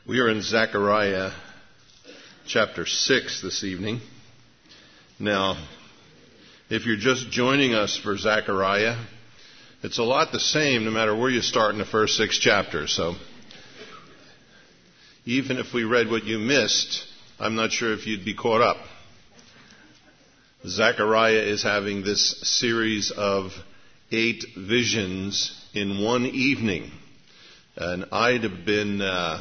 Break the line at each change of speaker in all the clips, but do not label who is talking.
We are in Zechariah chapter 6 this evening. Now, if you're just joining us for Zechariah, it's a lot the same no matter where you start in the first 6 chapters. So, even if we read what you missed, I'm not sure if you'd be caught up. Zechariah is having this series of 8 visions in one evening. And I'd have been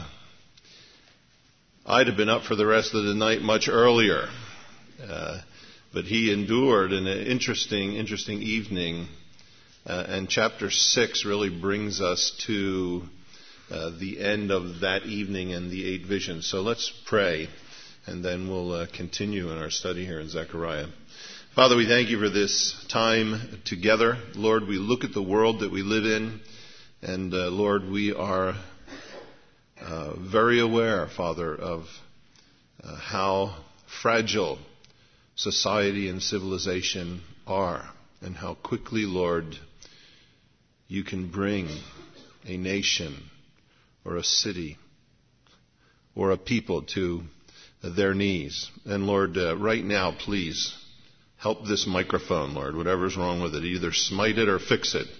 up for the rest of the night much earlier. But he endured an interesting evening. And chapter 6 really brings us to the end of that evening and the 8 visions. So let's pray, and then we'll continue in our study here in Zechariah. Father, we thank you for this time together. Lord, we look at the world that we live in, and Lord, we are very aware, Father, of how fragile society and civilization are, and how quickly, Lord, you can bring a nation or a city or a people to their knees. And Lord, right now, please help this microphone, Lord, whatever's wrong with it. Either smite it or fix it.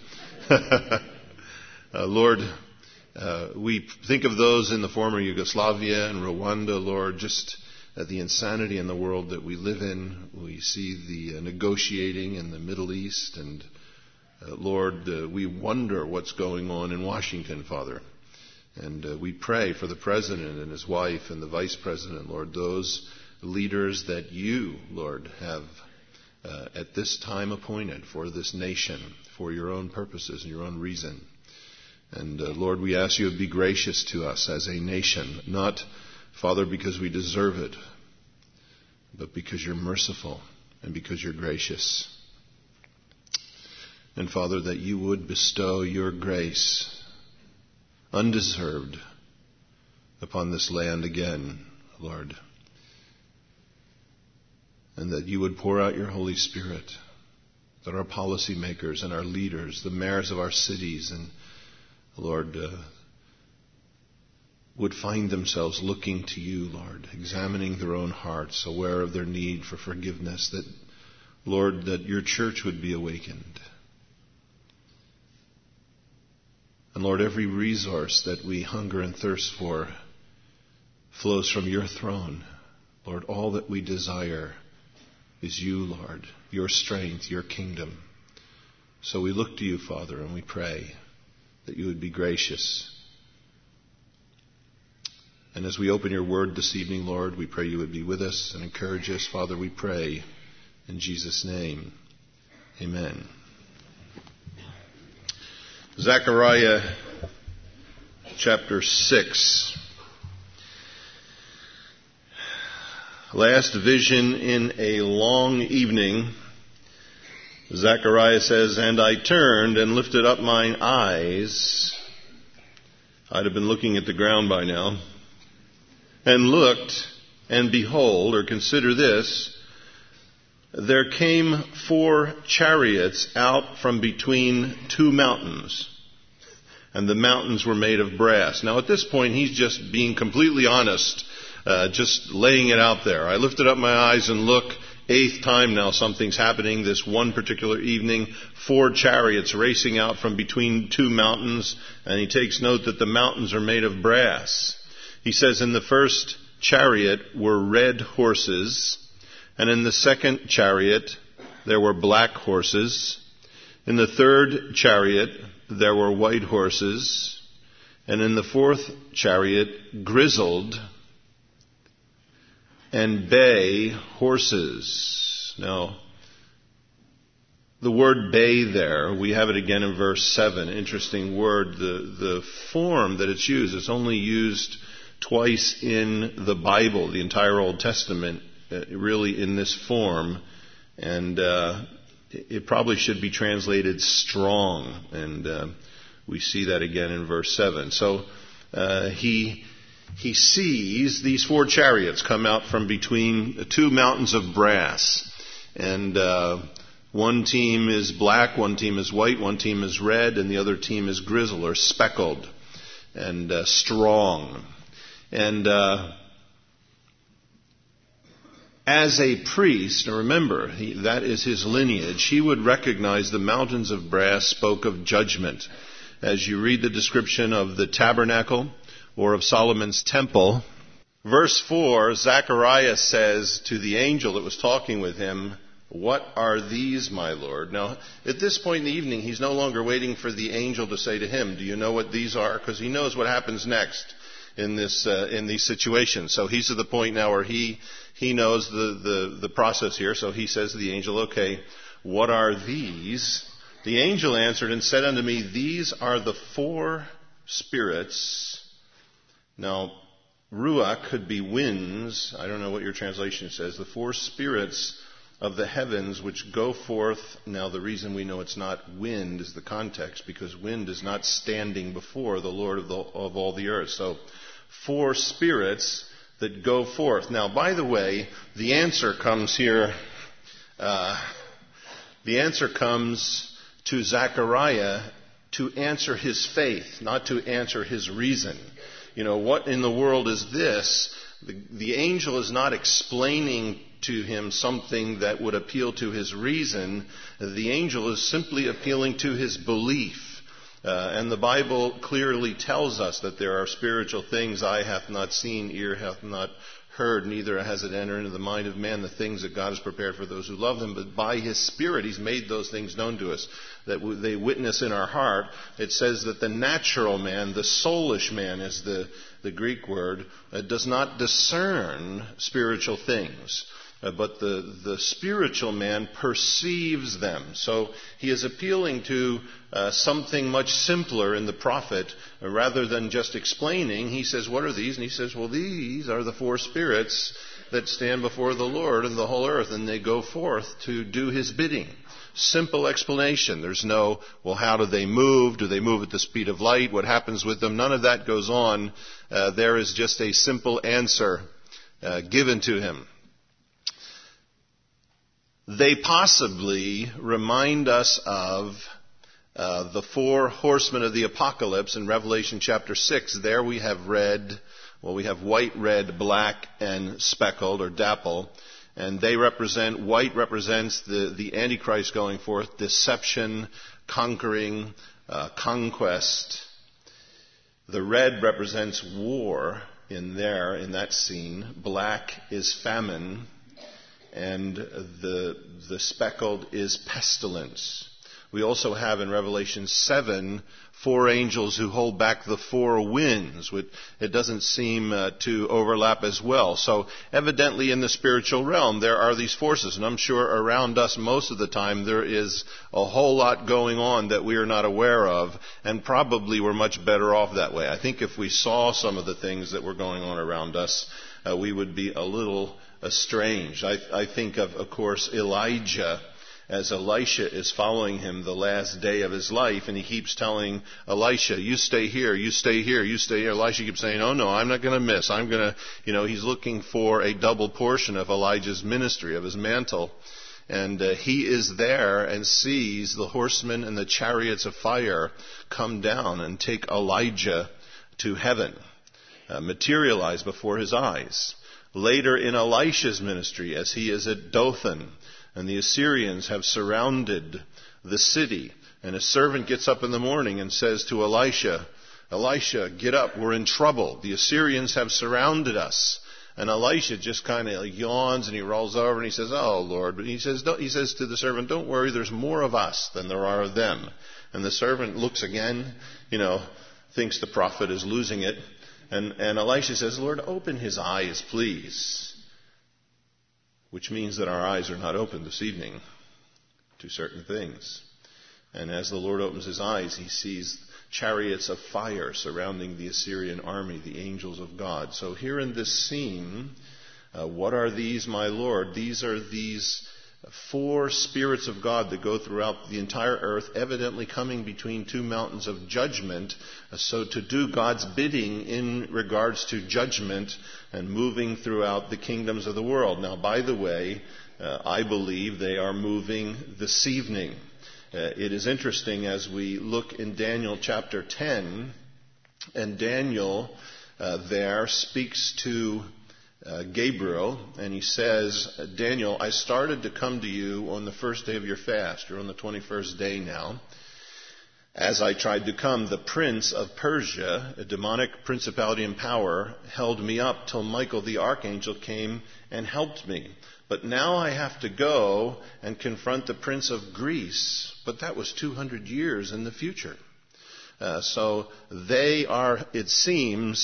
Lord, we think of those in the former Yugoslavia and Rwanda, Lord, just the insanity in the world that we live in. We see the negotiating in the Middle East, and Lord, we wonder what's going on in Washington, Father. And we pray for the President and his wife and the Vice President, Lord, those leaders that you, Lord, have at this time appointed for this nation, for your own purposes and your own reason. And Lord, we ask you to be gracious to us as a nation, not, Father, because we deserve it, but because you're merciful and because you're gracious. And Father, that you would bestow your grace, undeserved, upon this land again, Lord. And that you would pour out your Holy Spirit, that our policymakers and our leaders, the mayors of our cities, and Lord, would find themselves looking to you, Lord, examining their own hearts, aware of their need for forgiveness, that, Lord, that your church would be awakened. And Lord, every resource that we hunger and thirst for flows from your throne. Lord, all that we desire is you, Lord, your strength, your kingdom. So we look to you, Father, and we pray that you would be gracious. And as we open your word this evening, Lord, we pray you would be with us and encourage us. Father, we pray in Jesus' name. Amen. Zechariah chapter 6. Last vision in a long evening. Zechariah says, "And I turned and lifted up mine eyes." I'd have been looking at the ground by now. "And looked, and behold," or consider this, "there came 4 chariots out from between 2 mountains. And the mountains were made of brass." Now at this point, he's just being completely honest, just laying it out there. "I lifted up my eyes and look." 8th time now something's happening this one particular evening. 4 chariots racing out from between 2 mountains. And he takes note that the mountains are made of brass. He says, "In the first chariot were red horses. And in the second chariot there were black horses. In the third chariot there were white horses. And in the 4th chariot grizzled and bay horses." Now, the word bay there, we have it again in verse 7. Interesting word. The form that it's used, it's only used twice in the Bible, the entire Old Testament, really in this form. And it probably should be translated strong. And we see that again in verse 7. So he sees these 4 chariots come out from between 2 mountains of brass. And one team is black, one team is white, one team is red, and the other team is grizzled or speckled and strong. And as a priest, and remember, that is his lineage, he would recognize the mountains of brass spoke of judgment. As you read the description of the tabernacle or of Solomon's temple, verse 4, Zechariah says to the angel that was talking with him, "What are these, my Lord?" Now, at this point in the evening, he's no longer waiting for the angel to say to him, "Do you know what these are?" Because he knows what happens next in these situations. So he's at the point now where he knows the process here. So he says to the angel, "Okay, what are these?" The angel answered and said unto me, "These are the 4 spirits." Now, Ruach could be winds. I don't know what your translation says. The 4 spirits of the heavens which go forth. Now, the reason we know it's not wind is the context, because wind is not standing before the Lord of all the earth. So, 4 spirits that go forth. Now, by the way, the answer comes here. The answer comes to Zechariah to answer his faith, not to answer his reason. You know, what in the world is this? The angel is not explaining to him something that would appeal to his reason. The angel is simply appealing to his belief. And the Bible clearly tells us that there are spiritual things eye hath not seen, ear hath not heard, neither has it entered into the mind of man, the things that God has prepared for those who love him. But by his Spirit, he's made those things known to us, that they witness in our heart. It says that the natural man, the soulish man is the Greek word, does not discern spiritual things. But the spiritual man perceives them. So he is appealing to something much simpler in the prophet. Rather than just explaining, he says, "What are these?" And he says, "Well, these are the 4 spirits that stand before the Lord and the whole earth, and they go forth to do his bidding." Simple explanation. There's no, well, how do they move? Do they move at the speed of light? What happens with them? None of that goes on. There is just a simple answer given to him. They possibly remind us of the 4 horsemen of the apocalypse in Revelation chapter 6. There we have we have white, red, black, and speckled or dapple. And white represents the Antichrist going forth, deception, conquering, conquest. The red represents war in that scene. Black is famine. And the speckled is pestilence. We also have in Revelation 7 4 angels who hold back the 4 winds. It doesn't seem to overlap as well. So evidently in the spiritual realm there are these forces, and I'm sure around us most of the time there is a whole lot going on that we are not aware of, and probably we're much better off that way. I think if we saw some of the things that were going on around us, we would be a little estranged. I think of course, Elijah, as Elisha is following him the last day of his life, and he keeps telling Elisha, "You stay here, you stay here, you stay here." Elisha keeps saying, "Oh no, I'm not going to miss. I'm going to," he's looking for a double portion of Elijah's ministry, of his mantle. And he is there and sees the horsemen and the chariots of fire come down and take Elijah to heaven, materialize before his eyes. Later in Elisha's ministry, as he is at Dothan, and the Assyrians have surrounded the city, and a servant gets up in the morning and says to Elisha, "Elisha, get up, we're in trouble. The Assyrians have surrounded us." And Elisha just kind of yawns and he rolls over and he says, "Oh Lord," but he says to the servant, "Don't worry, there's more of us than there are of them." And the servant looks again, thinks the prophet is losing it. And Elisha says, "Lord, open his eyes, please." Which means that our eyes are not open this evening to certain things. And as the Lord opens his eyes, he sees chariots of fire surrounding the Assyrian army, the angels of God. So here in this scene, what are these, my Lord? These are these 4 spirits of God that go throughout the entire earth, evidently coming between 2 mountains of judgment, so to do God's bidding in regards to judgment and moving throughout the kingdoms of the world. Now, by the way, I believe they are moving this evening. It is interesting as we look in Daniel chapter 10, and Daniel there speaks to Gabriel, and he says, Daniel, I started to come to you on the first day of your fast. You're on the 21st day now. As I tried to come, the prince of Persia, a demonic principality and power, held me up till Michael the archangel came and helped me. But now I have to go and confront the prince of Greece. But that was 200 years in the future. So they are, it seems,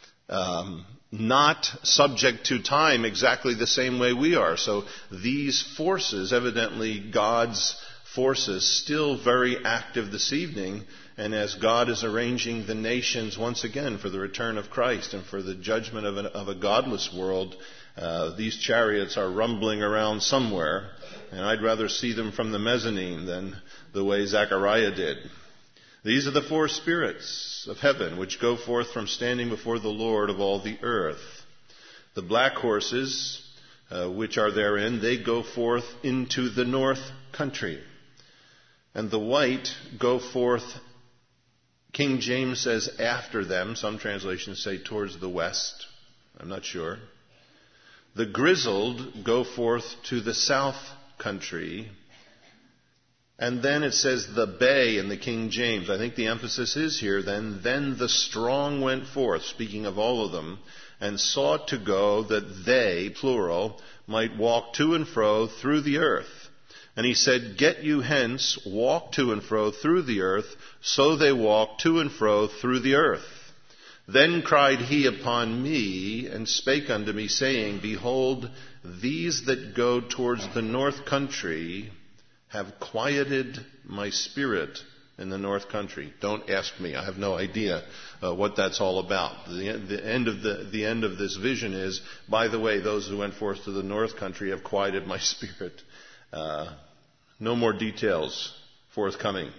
not subject to time exactly the same way we are. So these forces, evidently God's forces, still very active this evening. And as God is arranging the nations once again for the return of Christ and for the judgment of a godless world, these chariots are rumbling around somewhere. And I'd rather see them from the mezzanine than the way Zechariah did. These are the four spirits of heaven which go forth from standing before the Lord of all the earth. The black horses, which are therein, they go forth into the north country. And the white go forth, King James says after them. Some translations say towards the west. I'm not sure. The grizzled go forth to the south country. And then it says the bay in the King James. I think the emphasis is here then the strong went forth, speaking of all of them, and sought to go that they, plural, might walk to and fro through the earth. And he said, get you hence, walk to and fro through the earth. So they walked to and fro through the earth. Then cried he upon me, and spake unto me, saying, behold, these that go towards the north country have quieted my spirit in the north country. Don't ask me. I have no idea what that's all about. The end of this vision is, by the way, those who went forth to the north country have quieted my spirit. No more details forthcoming.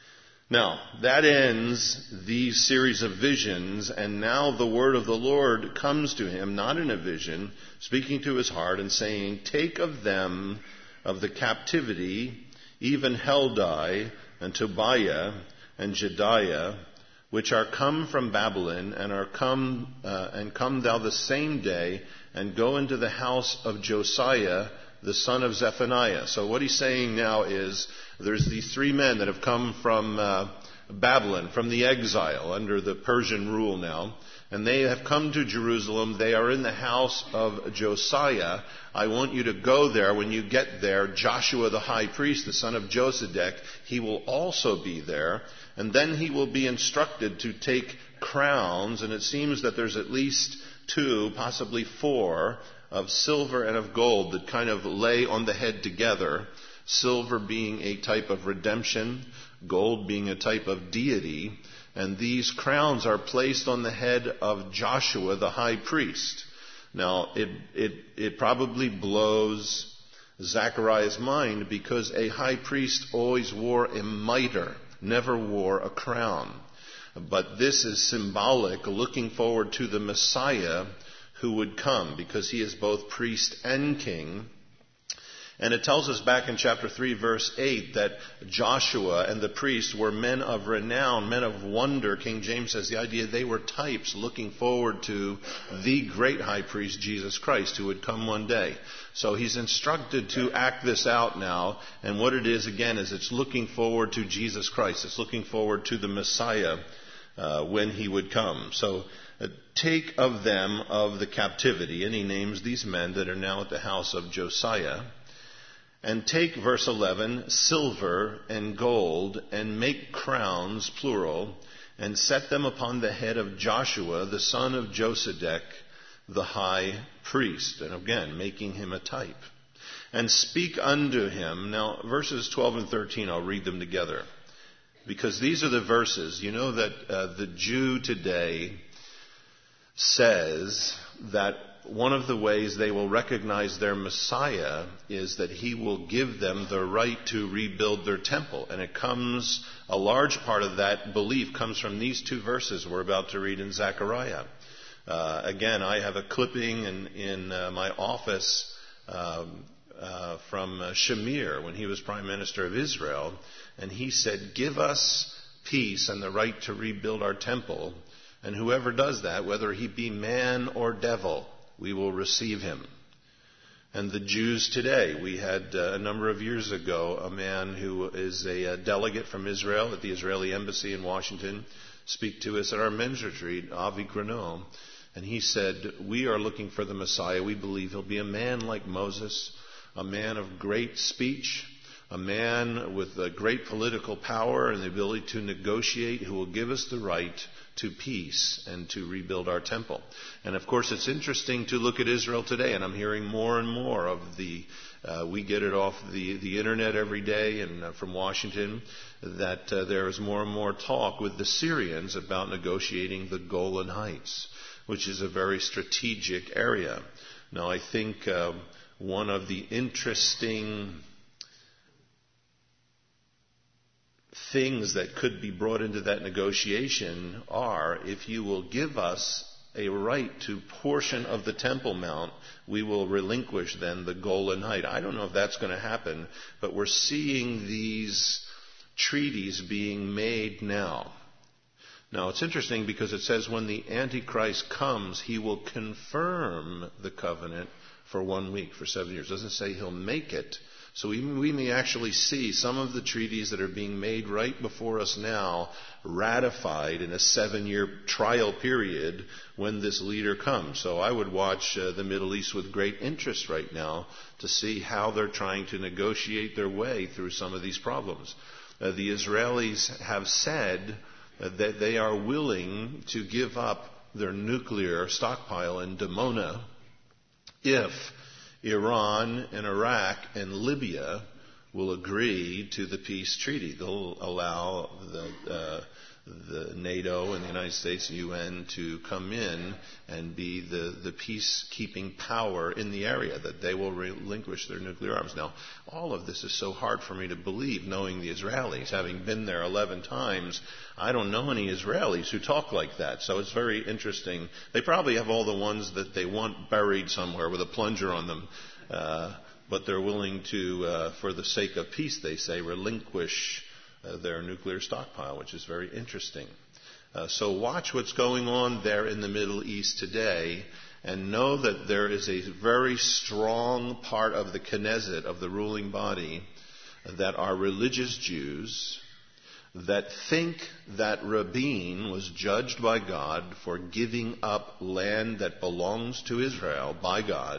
Now, that ends these series of visions, and now the word of the Lord comes to him, not in a vision, speaking to his heart and saying, take of them of the captivity, even Heldai and Tobiah and Jedaiah, which are come from Babylon, and are come thou the same day, and go into the house of Josiah, the son of Zephaniah. So what he's saying now is, there's these three men that have come from Babylon, from the exile under the Persian rule now, and they have come to Jerusalem. They are in the house of Josiah. I want you to go there. When you get there, Joshua the high priest, the son of Josedek, he will also be there. And then he will be instructed to take crowns, and it seems that there's at least 2, possibly 4, of silver and of gold that kind of lay on the head together. Silver being a type of redemption, gold being a type of deity. And these crowns are placed on the head of Joshua the high priest. Now, it probably blows Zechariah's mind, because a high priest always wore a mitre, never wore a crown. But this is symbolic, looking forward to the Messiah who would come, because he is both priest and king. And it tells us back in chapter 3, verse 8, that Joshua and the priests were men of renown, men of wonder. King James says the idea they were types looking forward to the great high priest, Jesus Christ, who would come one day. So he's instructed to act this out now. And what it is, again, is it's looking forward to Jesus Christ. It's looking forward to the Messiah when he would come. So take of them of the captivity. And he names these men that are now at the house of Josiah. And take, verse 11, silver and gold, and make crowns, plural, and set them upon the head of Joshua, the son of Josedek, the high priest. And again, making him a type. And speak unto him. Now, verses 12 and 13, I'll read them together, because these are the verses. You know that the Jew today says that one of the ways they will recognize their Messiah is that he will give them the right to rebuild their temple. And a large part of that belief comes from these 2 verses we're about to read in Zechariah. Again, I have a clipping in my office from Shamir when he was Prime Minister of Israel. And he said, give us peace and the right to rebuild our temple, And whoever does that, whether he be man or devil, we will receive him. And the Jews today, we had a number of years ago a man who is a delegate from Israel at the Israeli embassy in Washington speak to us at our men's retreat, Avi Grano. And he said, we are looking for the Messiah. We believe he'll be a man like Moses, a man of great speech, a man with great political power and the ability to negotiate, who will give us the right to peace and to rebuild our temple. And of course, it's interesting to look at Israel today, and I'm hearing more and more of we get it off the internet every day and from Washington, that there is more and more talk with the Syrians about negotiating the Golan Heights, which is a very strategic area. Now, I think one of the interesting things that could be brought into that negotiation are, if you will give us a right to portion of the Temple Mount, we will relinquish then the Golan Height. I don't know if that's going to happen, but we're seeing these treaties being made now. Now, it's interesting because it says when the Antichrist comes, he will confirm the covenant for 1 week, for 7 years. It doesn't say he'll make it. So we may actually see some of the treaties that are being made right before us now ratified in a 7-year trial period when this leader comes. So I would watch the Middle East with great interest right now to see how they're trying to negotiate their way through some of these problems. The Israelis have said that they are willing to give up their nuclear stockpile in Dimona if Iran and Iraq and Libya will agree to the peace treaty. They'll allow the NATO and the United States and UN to come in and be the peacekeeping power in the area, that they will relinquish their nuclear arms. Now, all of this is so hard for me to believe, knowing the Israelis. Having been there 11 times, I don't know any Israelis who talk like that. So it's very interesting. They probably have all the ones that they want buried somewhere with a plunger on them. But they're willing to, for the sake of peace, they say, relinquish their nuclear stockpile, which is very interesting. So watch what's going on there in the Middle East today, and know that there is a very strong part of the Knesset, of the ruling body, that are religious Jews that think that Rabin was judged by God for giving up land that belongs to Israel by God.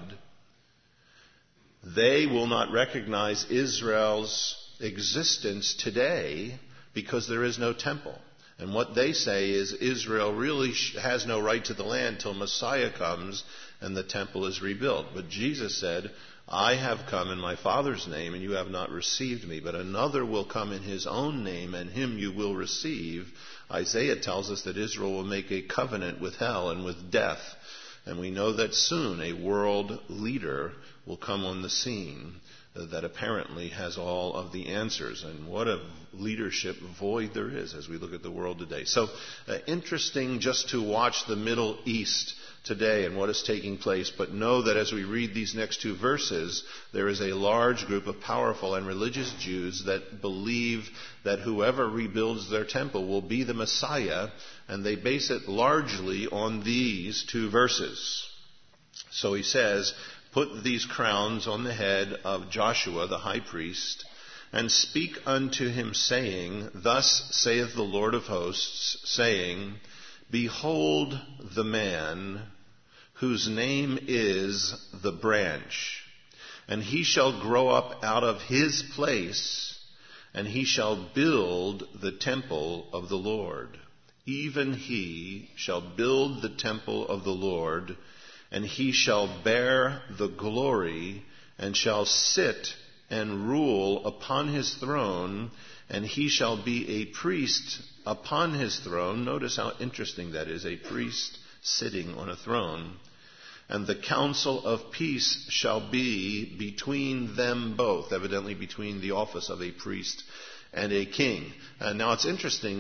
They will not recognize Israel's existence today because there is no temple. And what they say is Israel really has no right to the land till Messiah comes and the temple is rebuilt. But Jesus said, I have come in my Father's name and you have not received me, but another will come in his own name and him you will receive. Isaiah tells us that Israel will make a covenant with hell and with death. And we know that soon a world leader will come on the scene that apparently has all of the answers. And what a leadership void there is as we look at the world today. So interesting just to watch the Middle East today and what is taking place. But know that as we read these next two verses, there is a large group of powerful and religious Jews that believe that whoever rebuilds their temple will be the Messiah. And they base it largely on these two verses. So he says, put these crowns on the head of Joshua the high priest, and speak unto him, saying, Thus saith the Lord of hosts, saying, Behold the man whose name is the branch, and he shall grow up out of his place, and he shall build the temple of the Lord. Even he shall build the temple of the Lord, and he shall bear the glory, and shall sit and rule upon his throne, and he shall be a priest upon his throne. Notice how interesting that is, a priest sitting on a throne. And the counsel of peace shall be between them both, evidently between the office of a priest and a king. Now it's interesting,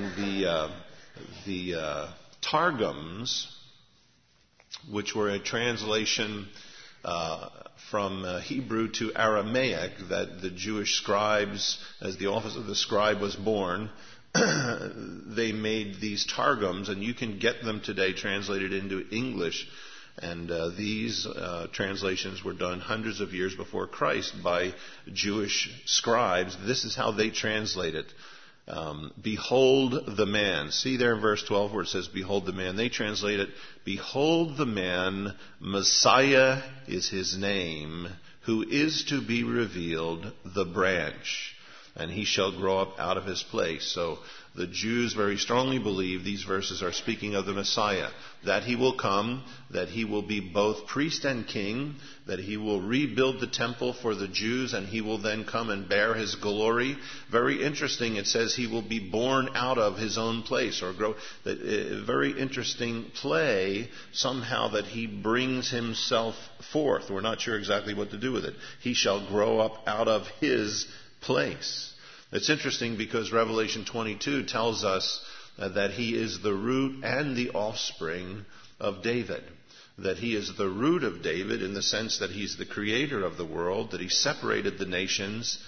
the Targums, which were a translation from Hebrew to Aramaic that the Jewish scribes, as the office of the scribe was born, they made these Targums, and you can get them today translated into English. And these translations were done hundreds of years before Christ by Jewish scribes. This is how they translate it. Behold the man. See there in verse 12 where it says, behold the man. They translate it, behold the man, Messiah is his name, who is to be revealed, the branch. And he shall grow up out of his place. So the Jews very strongly believe these verses are speaking of the Messiah, that he will come, that he will be both priest and king, that he will rebuild the temple for the Jews, and he will then come and bear his glory. Very interesting, it says he will be born out of his own place, or grow. Very interesting play, somehow, that he brings himself forth. We're not sure exactly what to do with it. He shall grow up out of his place. It's interesting because Revelation 22 tells us that he is the root and the offspring of David. That he is the root of David in the sense that he's the creator of the world, that he separated the nations,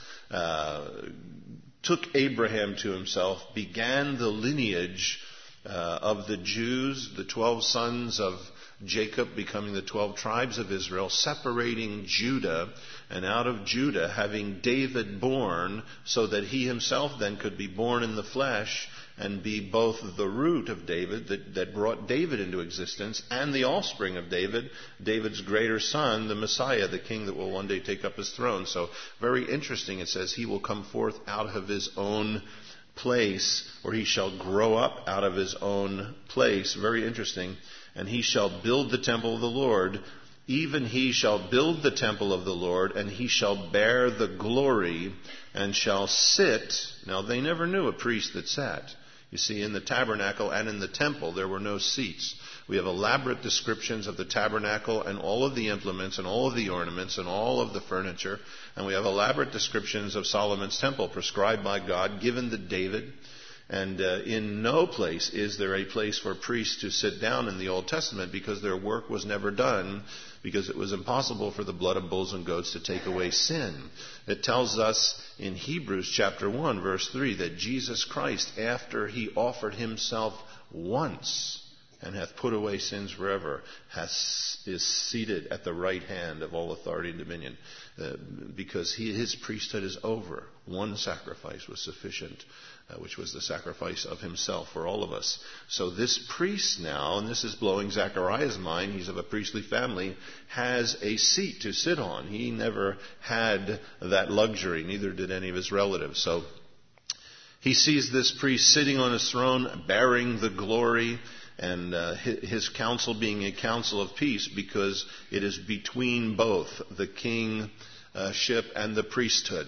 took Abraham to himself, began the lineage of the Jews, the 12 sons of Jacob becoming the 12 tribes of Israel, separating Judah, and out of Judah having David born, so that he himself then could be born in the flesh and be both the root of David that brought David into existence and the offspring of David, David's greater son, the Messiah, the king that will one day take up his throne. So very interesting. It says he will come forth out of his own place, or he shall grow up out of his own place. Very interesting. And he shall build the temple of the Lord. Even he shall build the temple of the Lord, and he shall bear the glory, and shall sit. Now, they never knew a priest that sat. You see, in the tabernacle and in the temple, there were no seats. We have elaborate descriptions of the tabernacle and all of the implements and all of the ornaments and all of the furniture. And we have elaborate descriptions of Solomon's temple prescribed by God, given to David. And in no place is there a place for priests to sit down in the Old Testament, because their work was never done, because it was impossible for the blood of bulls and goats to take away sin. It tells us in Hebrews chapter 1, verse 3, that Jesus Christ, after he offered himself once and hath put away sins forever, is seated at the right hand of all authority and dominion, because his priesthood is over. One sacrifice was sufficient, which was the sacrifice of himself for all of us. So this priest now, and this is blowing Zechariah's mind, he's of a priestly family, has a seat to sit on. He never had that luxury, neither did any of his relatives. So he sees this priest sitting on his throne, bearing the glory, and his council being a council of peace, because it is between both the kingship and the priesthood.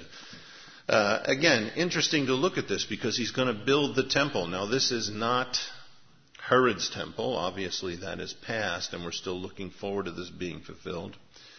Again, interesting to look at this, because he's going to build the temple. Now, this is not Herod's temple. Obviously, that is past, and we're still looking forward to this being fulfilled.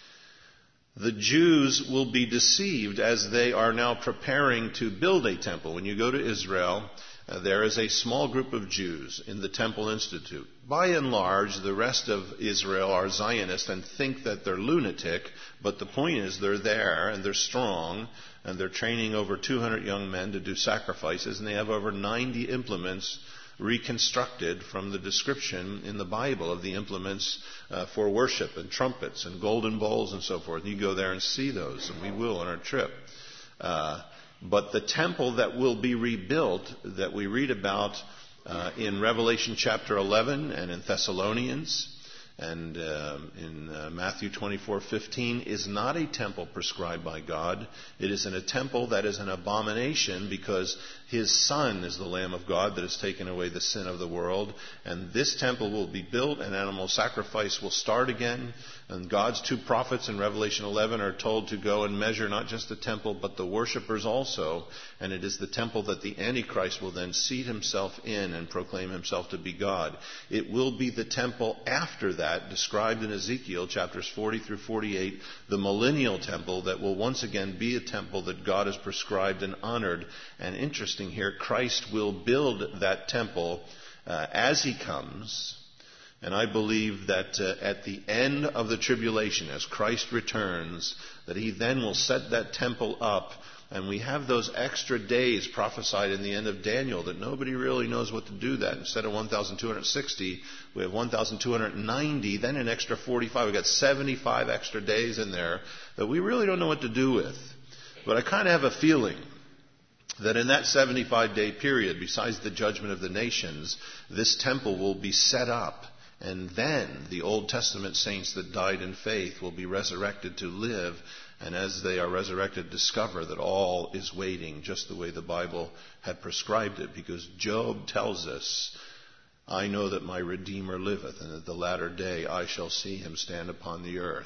The Jews will be deceived as they are now preparing to build a temple. When you go to Israel, there is a small group of Jews in the Temple Institute. By and large, the rest of Israel are Zionists and think that they're lunatic, but the point is they're there and they're strong, and they're training over 200 young men to do sacrifices, and they have over 90 implements reconstructed from the description in the Bible of the implements for worship, and trumpets and golden bowls and so forth. You go there and see those, and we will on our trip. But the temple that will be rebuilt, that we read about in Revelation chapter 11 and in Thessalonians and in Matthew 24:15, is not a temple prescribed by God. It is in a temple that is an abomination, because his Son is the Lamb of God that has taken away the sin of the world. And this temple will be built, and animal sacrifice will start again. And God's two prophets in Revelation 11 are told to go and measure not just the temple, but the worshipers also. And it is the temple that the Antichrist will then seat himself in and proclaim himself to be God. It will be the temple after that, described in Ezekiel chapters 40 through 48, the millennial temple that will once again be a temple that God has prescribed and honored. And interesting here, Christ will build that temple as he comes. And I believe that at the end of the tribulation, as Christ returns, that he then will set that temple up. And we have those extra days prophesied in the end of Daniel that nobody really knows what to do that. Instead of 1,260, we have 1,290, then an extra 45. We've got 75 extra days in there that we really don't know what to do with. But I kind of have a feeling that in that 75-day period, besides the judgment of the nations, this temple will be set up. And then the Old Testament saints that died in faith will be resurrected to live. And as they are resurrected, discover that all is waiting just the way the Bible had prescribed it. Because Job tells us, I know that my Redeemer liveth, and at the latter day I shall see him stand upon the earth.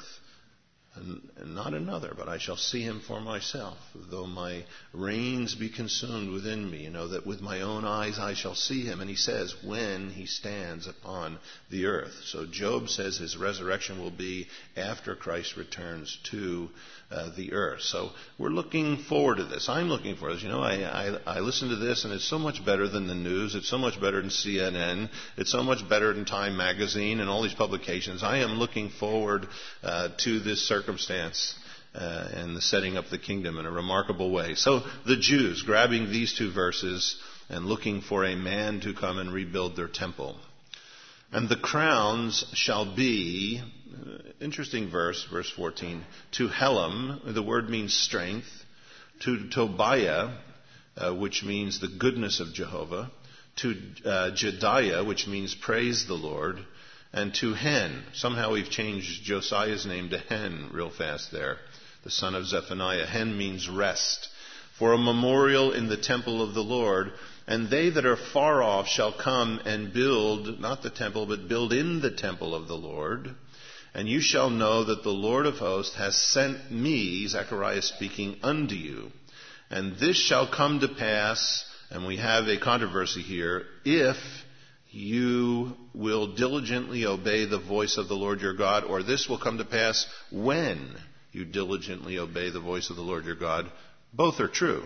And not another, but I shall see him for myself. Though my reins be consumed within me, that with my own eyes I shall see him. And he says, when he stands upon the earth. So Job says his resurrection will be after Christ returns to the earth. So we're looking forward to this. I'm looking for this. I listen to this, and it's so much better than the news. It's so much better than CNN. It's so much better than Time Magazine and all these publications. I am looking forward to this circumstance and the setting up the kingdom in a remarkable way. So the Jews grabbing these two verses and looking for a man to come and rebuild their temple. And the crowns shall be, interesting verse 14, to Helam, the word means strength, to Tobiah, which means the goodness of Jehovah, to Jediah, which means praise the Lord, and to Hen. Somehow we've changed Josiah's name to Hen real fast there, the son of Zephaniah. Hen means rest. For a memorial in the temple of the Lord. And they that are far off shall come and build, not the temple, but build in the temple of the Lord. And you shall know that the Lord of hosts has sent me, Zechariah speaking, unto you. And this shall come to pass, and we have a controversy here, if you will diligently obey the voice of the Lord your God, or this will come to pass when you diligently obey the voice of the Lord your God. Both are true.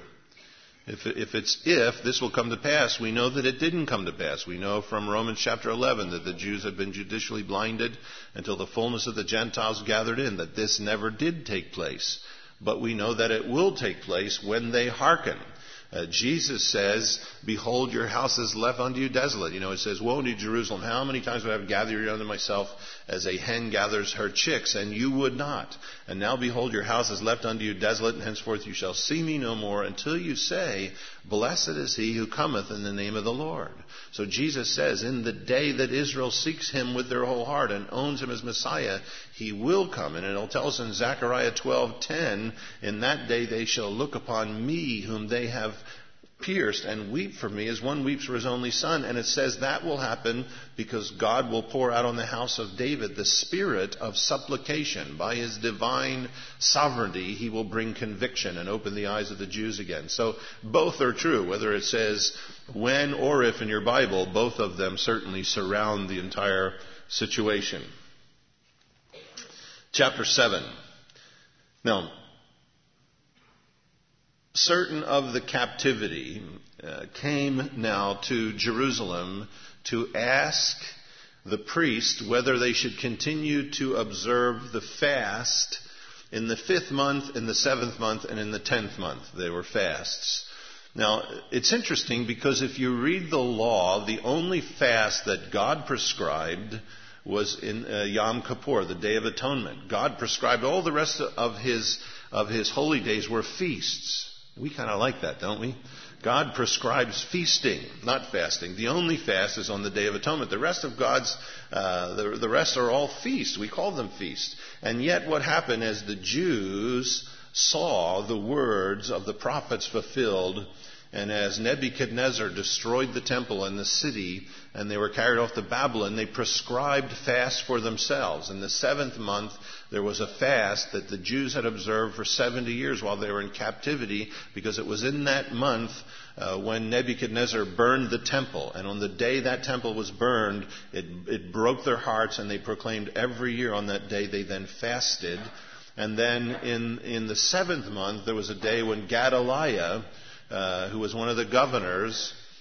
If this will come to pass, we know that it didn't come to pass. We know from Romans chapter 11 that the Jews had been judicially blinded until the fullness of the Gentiles gathered in, that this never did take place. But we know that it will take place when they hearken. Jesus says, behold, your house is left unto you desolate. It says, woe unto Jerusalem. How many times would I have gathered you unto myself as a hen gathers her chicks, and you would not? And now behold, your house is left unto you desolate, and henceforth you shall see me no more until you say, blessed is he who cometh in the name of the Lord. So Jesus says, in the day that Israel seeks him with their whole heart and owns him as Messiah, he will come. And it'll tell us in Zechariah 12:10, in that day they shall look upon me whom they have pierced and weep for me as one weeps for his only son. And it says that will happen because God will pour out on the house of David the spirit of supplication. By his divine sovereignty, he will bring conviction and open the eyes of the Jews again. So both are true. Whether it says when or if in your Bible, both of them certainly surround the entire situation. Chapter 7. Now, certain of the captivity came now to Jerusalem to ask the priest whether they should continue to observe the fast in the 5th month, in the 7th month, and in the 10th month. They were fasts. Now, it's interesting because if you read the law, the only fast that God prescribed was in Yom Kippur, the Day of Atonement. God prescribed all the rest of his holy days were feasts. We kind of like that, don't we? God prescribes feasting, not fasting. The only fast is on the Day of Atonement. The rest of God's, the rest are all feasts. We call them feasts. And yet what happened as the Jews saw the words of the prophets fulfilled, and as Nebuchadnezzar destroyed the temple and the city, and they were carried off to Babylon, they prescribed fasts for themselves. In the 7th month, there was a fast that the Jews had observed for 70 years while they were in captivity, because it was in that month when Nebuchadnezzar burned the temple. And on the day that temple was burned, it broke their hearts, and they proclaimed every year on that day they then fasted. And then in the 7th month, there was a day when Gedaliah, who was one of the governors,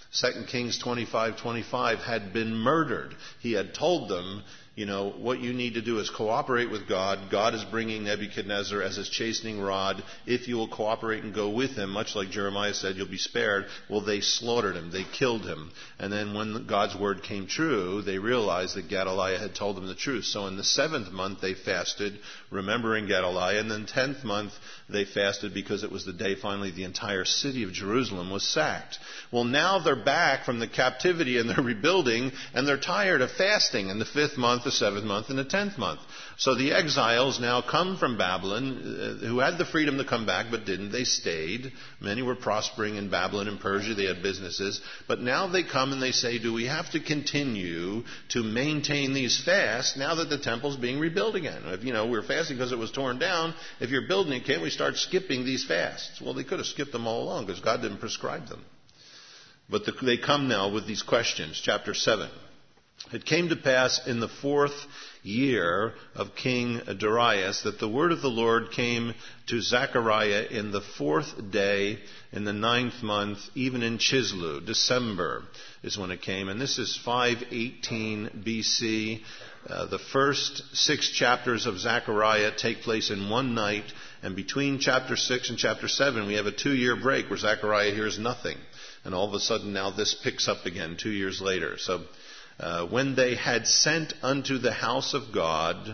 2 Kings 25:25 had been murdered. He had told them, what you need to do is cooperate with God. God is bringing Nebuchadnezzar as his chastening rod. If you will cooperate and go with him, much like Jeremiah said, you'll be spared. Well, they slaughtered him. They killed him. And then when God's word came true, they realized that Gedaliah had told them the truth. So in the 7th month, they fasted, remembering Gedaliah. And then 10th month, they fasted because it was the day finally the entire city of Jerusalem was sacked. Well, now they're back from the captivity and they're rebuilding, and they're tired of fasting in the 5th month, the 7th month, and the 10th month. So the exiles now come from Babylon, who had the freedom to come back but didn't. They stayed. Many were prospering in Babylon and Persia. They had businesses. But now they come and they say, do we have to continue to maintain these fasts now that the temple's being rebuilt again? If, we're fasting because it was torn down. If you're building it, can't we start skipping these fasts? Well, they could have skipped them all along because God didn't prescribe them. But they come now with these questions. Chapter 7. It came to pass in the 4th year of King Darius that the word of the Lord came to Zechariah in the 4th day in the 9th month, even in Chislev. December is when it came. And this is 518 BC. The first 6 chapters of Zechariah take place in one night. And between chapter 6 and chapter 7, we have a 2-year break where Zechariah hears nothing. And all of a sudden now this picks up again 2 years later. So when they had sent unto the house of God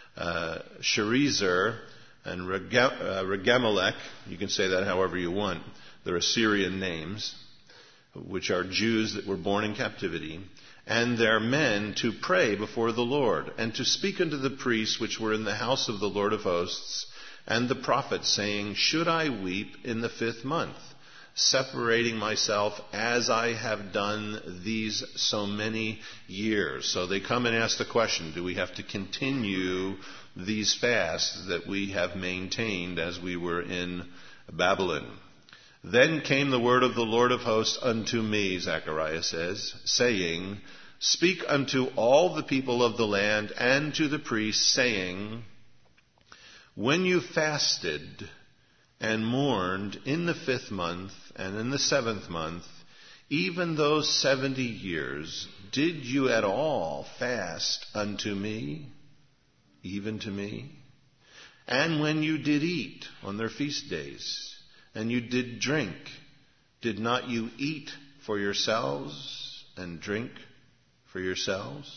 Sherezer and Regemelech, you can say that however you want, they're Assyrian names, which are Jews that were born in captivity, and their men to pray before the Lord, and to speak unto the priests which were in the house of the Lord of hosts, and the prophets, saying, should I weep in the 5th month, separating myself as I have done these so many years? So they come and ask the question, do we have to continue these fasts that we have maintained as we were in Babylon? Then came the word of the Lord of hosts unto me, Zechariah says, saying, speak unto all the people of the land and to the priests, saying, when you fasted and mourned in the 5th month and in the 7th month, even those 70 years, did you at all fast unto me, even to me? And when you did eat on their feast days, and you did drink, did not you eat for yourselves and drink for yourselves?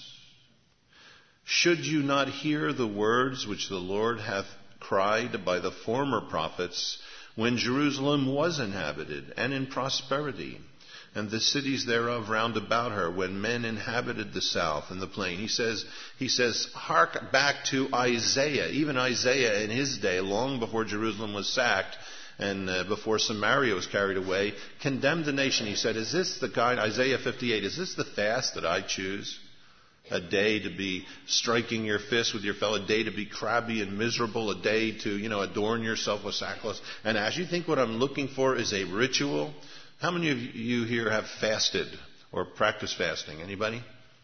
Should you not hear the words which the Lord hath cried by the former prophets, when Jerusalem was inhabited and in prosperity, and the cities thereof round about her, when men inhabited the south and the plain? He says, hark back to Isaiah. Even Isaiah in his day, long before Jerusalem was sacked and before Samaria was carried away, condemned the nation. He said, is this the kind, Isaiah 58, is this the fast that I choose? A day to be striking your fist with your fellow, a day to be crabby and miserable, a day to, adorn yourself with sackcloth. And as you think what I'm looking for is a ritual, how many of you here have fasted or practiced fasting? Anybody?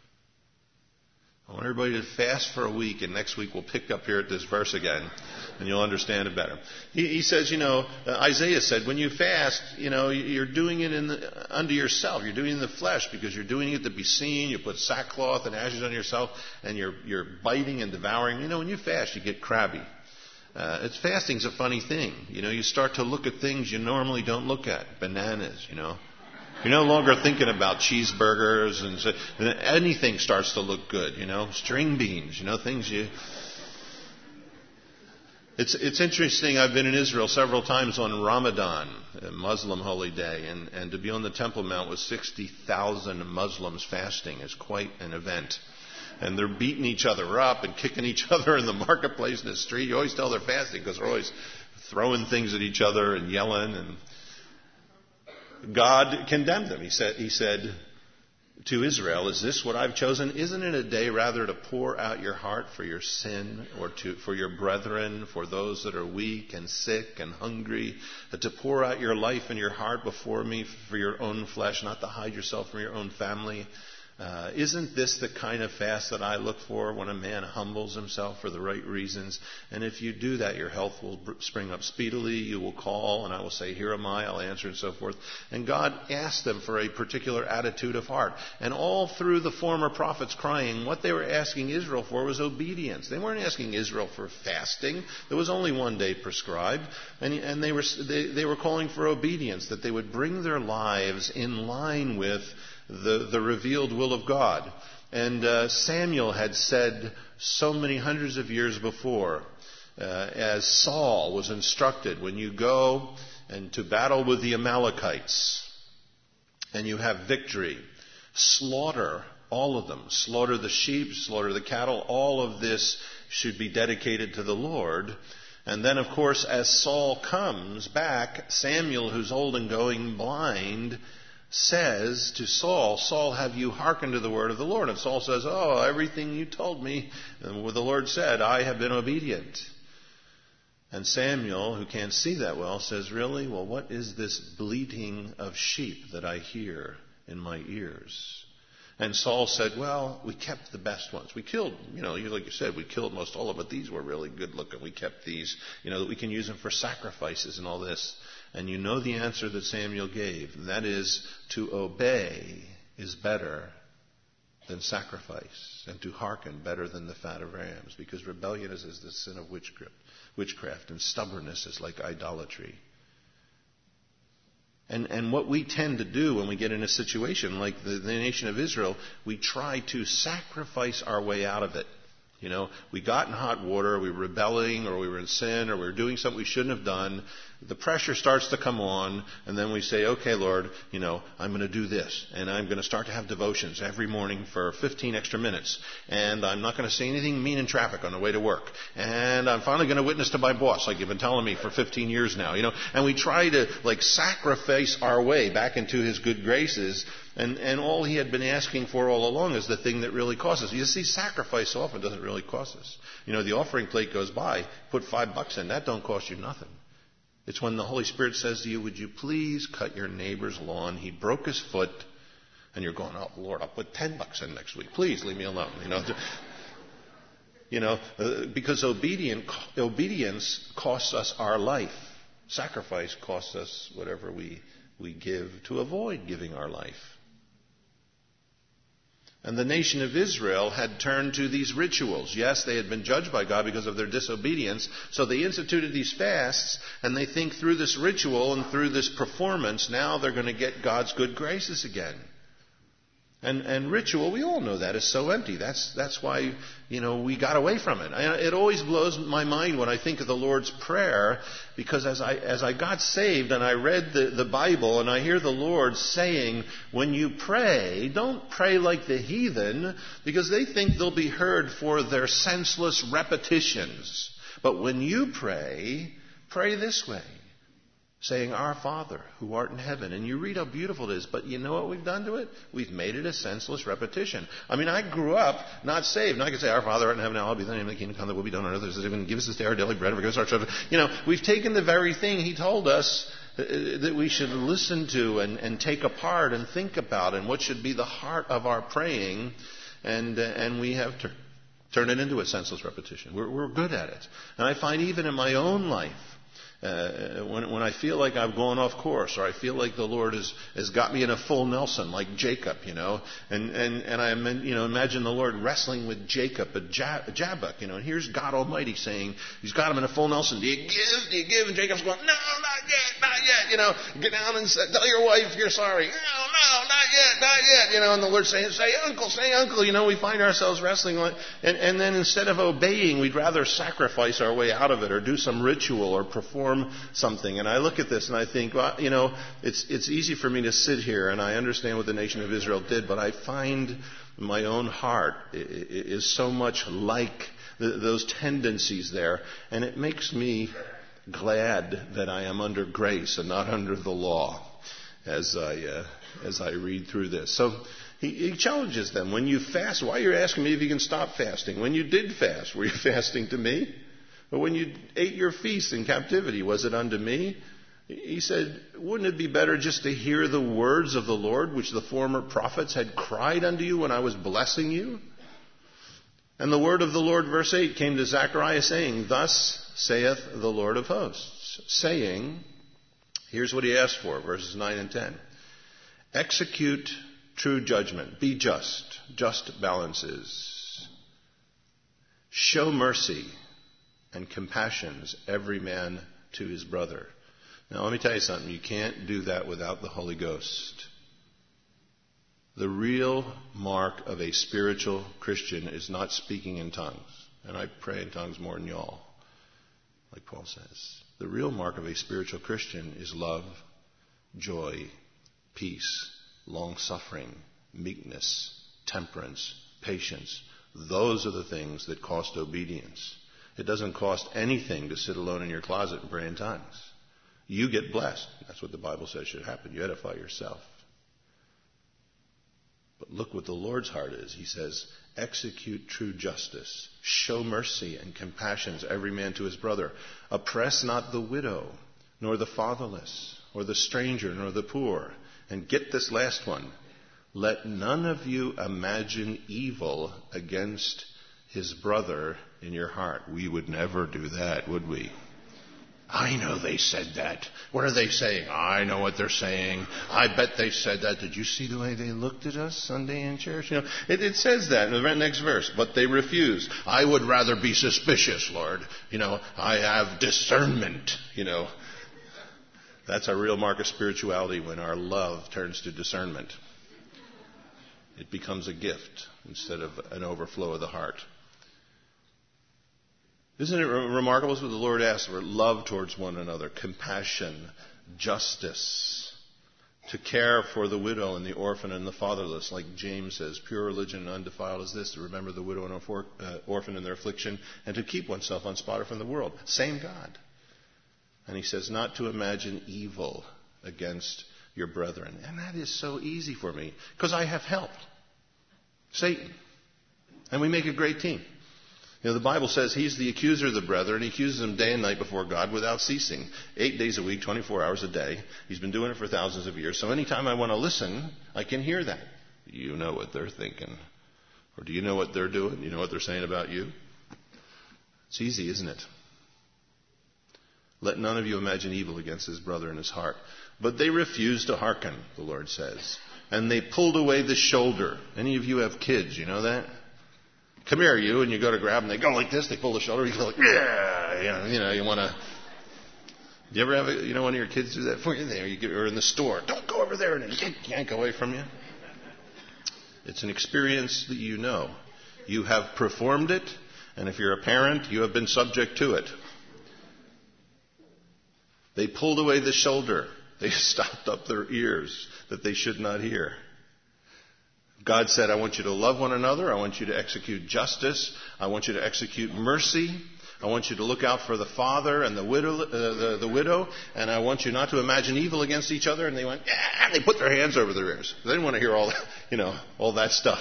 I want everybody to fast for a week, and next week we'll pick up here at this verse again, and you'll understand it better. He says, Isaiah said, when you fast, you're doing it unto yourself. You're doing it in the flesh because you're doing it to be seen. You put sackcloth and ashes on yourself, and you're biting and devouring. When you fast, you get crabby. Fasting's a funny thing. You start to look at things you normally don't look at. Bananas, You're no longer thinking about cheeseburgers and anything starts to look good, string beans, things you... It's interesting. I've been in Israel several times on Ramadan, a Muslim holy day, and to be on the Temple Mount with 60,000 Muslims fasting is quite an event. And they're beating each other up and kicking each other in the marketplace in the street. You always tell they're fasting because they're always throwing things at each other and yelling. And God condemned them. He said to Israel, is this what I've chosen? Isn't it a day rather to pour out your heart for your sin or for your brethren, for those that are weak and sick and hungry, to pour out your life and your heart before me for your own flesh, not to hide yourself from your own family? Isn't this the kind of fast that I look for when a man humbles himself for the right reasons? And if you do that, your health will spring up speedily. You will call, and I will say, here am I, I'll answer, and so forth. And God asked them for a particular attitude of heart. And all through the former prophets crying, what they were asking Israel for was obedience. They weren't asking Israel for fasting. There was only one day prescribed. And they were calling for obedience, that they would bring their lives in line with the revealed will of God. And Samuel had said so many hundreds of years before, as Saul was instructed, when you go and to battle with the Amalekites and you have victory, slaughter all of them. Slaughter the sheep, slaughter the cattle. All of this should be dedicated to the Lord. And then, of course, as Saul comes back, Samuel, who's old and going blind, says to Saul, Saul, have you hearkened to the word of the Lord? And Saul says, oh, everything you told me, and what the Lord said, I have been obedient. And Samuel, who can't see that well, says, really? Well, what is this bleating of sheep that I hear in my ears? And Saul said, well, we kept the best ones. We killed, like you said, we killed most all of them, but these were really good looking. We kept these, that we can use them for sacrifices and all this. And you know the answer that Samuel gave, and that is, to obey is better than sacrifice, and to hearken better than the fat of rams, because rebellion is the sin of witchcraft, and stubbornness is like idolatry. And what we tend to do when we get in a situation like the nation of Israel, we try to sacrifice our way out of it. We got in hot water, we were rebelling, or we were in sin, or we were doing something we shouldn't have done. The pressure starts to come on, and then we say, okay, Lord, I'm going to do this, and I'm going to start to have devotions every morning for 15 extra minutes, and I'm not going to say anything mean in traffic on the way to work, and I'm finally going to witness to my boss, like you've been telling me for 15 years now, and we try to, sacrifice our way back into His good graces, and all He had been asking for all along is the thing that really costs us. You see, sacrifice often doesn't really cost us. The offering plate goes by, put $5 in, that don't cost you nothing. It's when the Holy Spirit says to you, would you please cut your neighbor's lawn? He broke his foot, and you're going, oh, Lord, I'll put $10 in next week. Please leave me alone. Because obedience costs us our life. Sacrifice costs us whatever we give to avoid giving our life. And the nation of Israel had turned to these rituals. Yes, they had been judged by God because of their disobedience. So they instituted these fasts, and they think through this ritual and through this performance, now they're going to get God's good graces again. And ritual, we all know that, is so empty. That's why, we got away from it. It always blows my mind when I think of the Lord's Prayer, because as I got saved and I read the Bible and I hear the Lord saying, when you pray, don't pray like the heathen, because they think they'll be heard for their senseless repetitions. But when you pray this way, saying, Our Father, who art in heaven. And you read how beautiful it is, but you know what we've done to it? We've made it a senseless repetition. I grew up not saved, and I could say, Our Father, art in heaven, hallowed be thy name, thy kingdom come, thy will be done on earth as it is in heaven. Give us this day our daily bread, and forgive us our trespasses. We've taken the very thing He told us that we should listen to and take apart and think about, and what should be the heart of our praying, and we have turned it into a senseless repetition. We're good at it. And I find even in my own life, when I feel like I've gone off course, or I feel like the Lord has got me in a full Nelson, like Jacob, and I imagine the Lord wrestling with Jacob at Jabbok, and here's God Almighty saying, He's got him in a full Nelson. Do you give? And Jacob's going, no, not yet, get down and tell your wife you're sorry. No, not yet, and the Lord's saying, say uncle, we find ourselves wrestling, and then instead of obeying, we'd rather sacrifice our way out of it, or do some ritual, or perform something. And I look at this and I think, well, it's easy for me to sit here and I understand what the nation of Israel did, but I find my own heart is so much like those tendencies there, and it makes me glad that I am under grace and not under the law as I read through this. So he challenges them. When you fast, why are you asking me if you can stop fasting? When you did fast, were you fasting to me? But when you ate your feast in captivity, was it unto me? He said, wouldn't it be better just to hear the words of the Lord, which the former prophets had cried unto you when I was blessing you? And the word of the Lord, verse 8, came to Zechariah saying, thus saith the Lord of hosts, saying, here's what he asked for, verses 9 and 10. Execute true judgment. Be just balances. Show mercy and compassions every man to his brother. Now let me tell you something. You can't do that without the Holy Ghost. The real mark of a spiritual Christian is not speaking in tongues. And I pray in tongues more than y'all, like Paul says. The real mark of a spiritual Christian is love, joy, peace, long-suffering, meekness, temperance, patience. Those are the things that cost obedience. It doesn't cost anything to sit alone in your closet and pray in tongues. You get blessed. That's what the Bible says should happen. You edify yourself. But look what the Lord's heart is. He says, execute true justice. Show mercy and compassions every man to his brother. Oppress not the widow, nor the fatherless, or the stranger, nor the poor. And get this last one. Let none of you imagine evil against his brother in your heart. We would never do that, would we? I know they said that. What are they saying? I know what they're saying. I bet they said that. Did you see the way they looked at us Sunday in church? You know, it says that in the next verse. But they refused. I would rather be suspicious, Lord. You know, I have discernment. You know, that's a real mark of spirituality when our love turns to discernment. It becomes a gift instead of an overflow of the heart. Isn't it remarkable what the Lord asks for? Love towards one another, compassion, justice, to care for the widow and the orphan and the fatherless, like James says, pure religion and undefiled is this, to remember the widow and orphan in their affliction, and to keep oneself unspotted from the world. Same God. And he says not to imagine evil against your brethren. And that is so easy for me, because I have help. Satan. And we make a great team. You know, the Bible says he's the accuser of the brethren. He accuses them day and night before God without ceasing. 8 days a week, 24 hours a day. He's been doing it for thousands of years. So anytime I want to listen, I can hear that. You know what they're thinking. Or do you know what they're doing? You know what they're saying about you? It's easy, isn't it? Let none of you imagine evil against his brother in his heart. But they refused to hearken, the Lord says. And they pulled away the shoulder. Any of you have kids, you know that? Come here, you, and you go to grab them, they go like this, they pull the shoulder, you go like, yeah, you know, you want to. Do you ever have, one of your kids do that for you? Or in the store, don't go over there, and they yank away from you. It's an experience that you know. You have performed it, and if you're a parent, you have been subject to it. They pulled away the shoulder. They stopped up their ears that they should not hear. God said, I want you to love one another. I want you to execute justice. I want you to execute mercy. I want you to look out for the father and the widow. And I want you not to imagine evil against each other. And they went, yeah, and they put their hands over their ears. They didn't want to hear all that stuff.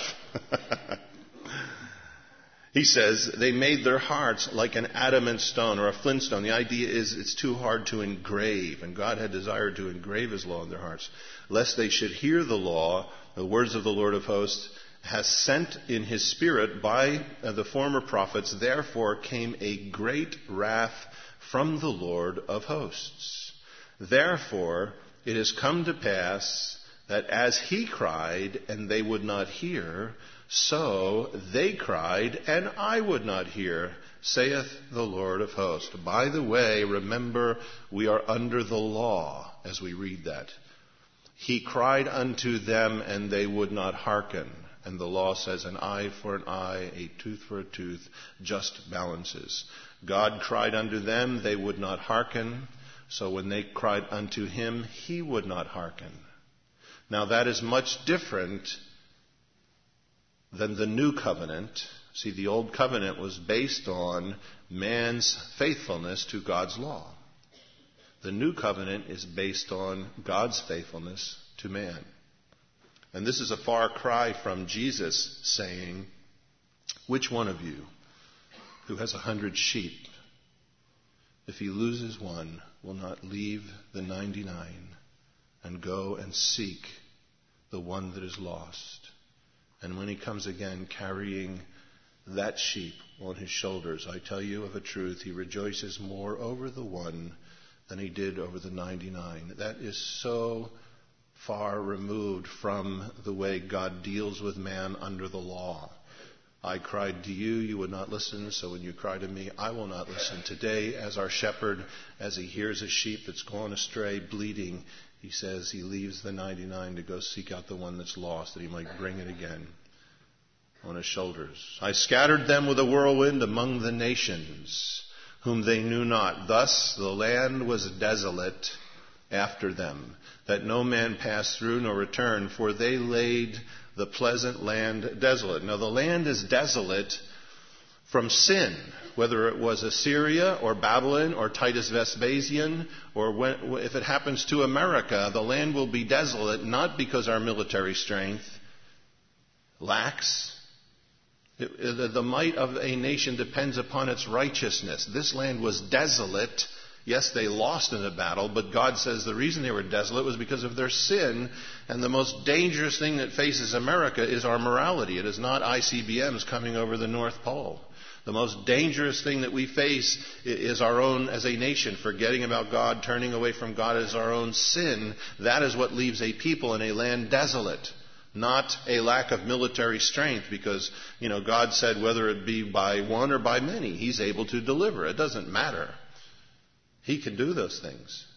He says, they made their hearts like an adamant stone or a flint stone. The idea is it's too hard to engrave. And God had desired to engrave his law in their hearts, lest they should hear the law. The words of the Lord of hosts has sent in his spirit by the former prophets. Therefore came a great wrath from the Lord of hosts. Therefore it has come to pass that as he cried and they would not hear, so they cried and I would not hear, saith the Lord of hosts. By the way, remember, we are under the law as we read that. He cried unto them, and they would not hearken. And the law says, an eye for an eye, a tooth for a tooth, just balances. God cried unto them, they would not hearken. So when they cried unto him, he would not hearken. Now that is much different than the new covenant. See, the old covenant was based on man's faithfulness to God's law. The new covenant is based on God's faithfulness to man. And this is a far cry from Jesus saying, which one of you who has 100 sheep if he loses one, will not leave the 99 and go and seek the one that is lost. And when he comes again carrying that sheep on his shoulders, I tell you of a truth, he rejoices more over the one than he did over the 99. That is so far removed from the way God deals with man under the law. I cried to you, you would not listen, so when you cry to me, I will not listen. Today, as our shepherd, as he hears a sheep that's gone astray, bleeding, he says he leaves the 99 to go seek out the one that's lost, that he might bring it again on his shoulders. I scattered them with a whirlwind among the nations, whom they knew not. Thus the land was desolate after them, that no man passed through nor returned, for they laid the pleasant land desolate. Now the land is desolate from sin, whether it was Assyria or Babylon or Titus Vespasian, or if it happens to America, the land will be desolate not because our military strength lacks. The might of a nation depends upon its righteousness. This land was desolate. Yes, they lost in a battle, but God says the reason they were desolate was because of their sin. And the most dangerous thing that faces America is our morality. It is not ICBMs coming over the North Pole. The most dangerous thing that we face is our own, as a nation, forgetting about God, turning away from God as our own sin. That is what leaves a people in a land desolate. Not a lack of military strength, because, God said whether it be by one or by many, He's able to deliver. It doesn't matter. He can do those things.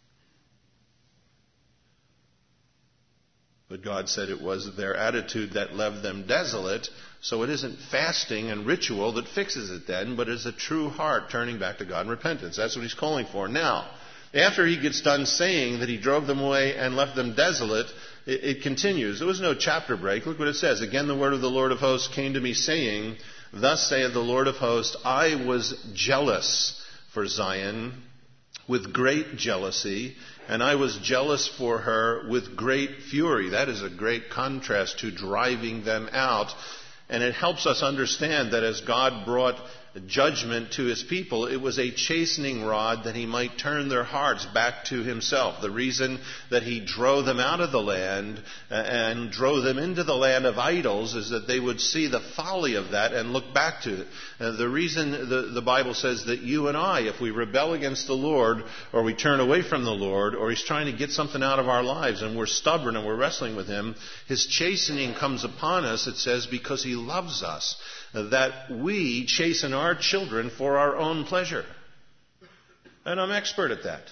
But God said it was their attitude that left them desolate, so it isn't fasting and ritual that fixes it then, but it's a true heart turning back to God in repentance. That's what He's calling for. Now, after He gets done saying that He drove them away and left them desolate, it continues. There was no chapter break. Look what it says. Again, the word of the Lord of hosts came to me, saying, Thus saith the Lord of hosts, I was jealous for Zion with great jealousy, and I was jealous for her with great fury. That is a great contrast to driving them out. And it helps us understand that as God brought judgment to His people, it was a chastening rod that He might turn their hearts back to Himself. The reason that He drove them out of the land and drove them into the land of idols is that they would see the folly of that and look back to it. The reason the Bible says that you and I, if we rebel against the Lord, or we turn away from the Lord, or He's trying to get something out of our lives and we're stubborn and we're wrestling with Him, His chastening comes upon us, it says, because He loves us. That we chasten our children for our own pleasure. And I'm expert at that.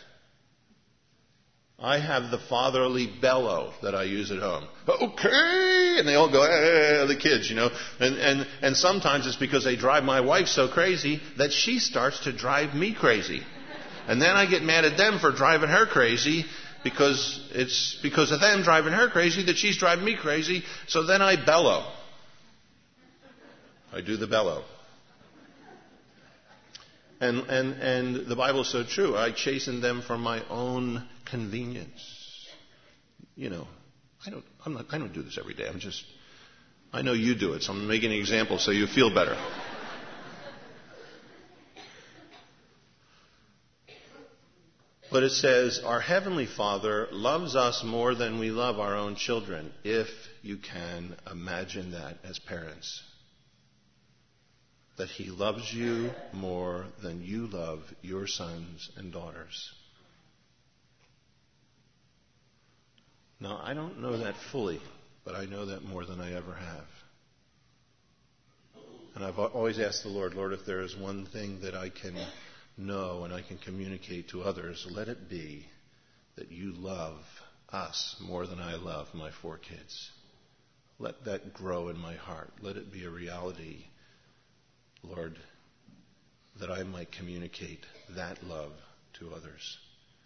I have the fatherly bellow that I use at home. Okay! And they all go, the kids, And sometimes it's because they drive my wife so crazy that she starts to drive me crazy. And then I get mad at them for driving her crazy, because it's because of them driving her crazy that she's driving me crazy. So then I bellow. I do the bellow. And the Bible is so true. I chasten them for my own convenience. I don't do this every day. I know you do it, so I'm making an example so you feel better. But it says, our Heavenly Father loves us more than we love our own children, if you can imagine that as parents. That He loves you more than you love your sons and daughters. Now, I don't know that fully, but I know that more than I ever have. And I've always asked the Lord, if there is one thing that I can know and I can communicate to others, let it be that you love us more than I love my 4 kids. Let that grow in my heart. Let it be a reality, Lord, that I might communicate that love to others.